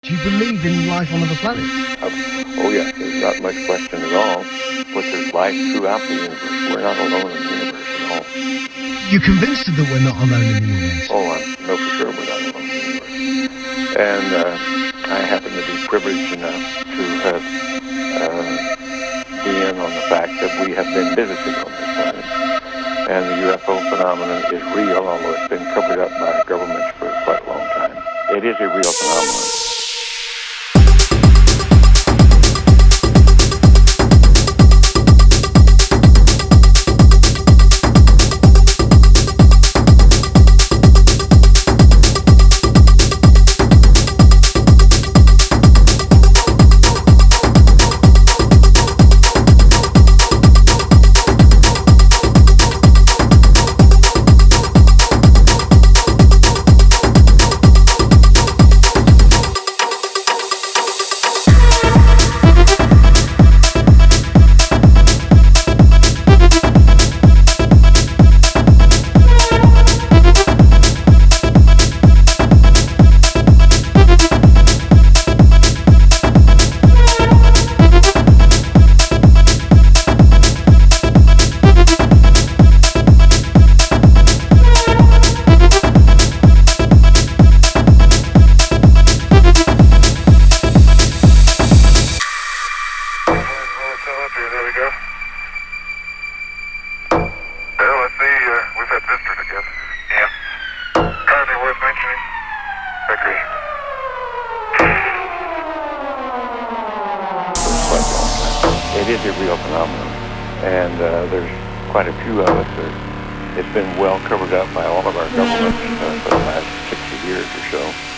Do you believe in life on other planets? Oh yes, there's not much question at all. But there's life throughout the universe. We're not alone in the universe at all. You're convinced that we're not alone in the universe? Oh, I know for sure we're not alone in the universe. And I happen to be privileged enough to have be in on the fact that we have been visited on this planet. And the UFO phenomenon is real, although it's been covered up by governments for quite a long time. It is a real phenomenon. There we go. Well, let's see. We've had visitors, I guess. Yeah. Are they worth mentioning? Agree. Quite a long time. It is a real phenomenon. And there's quite a few of us that it's been well covered up by all of our governments for the last 60 years or so.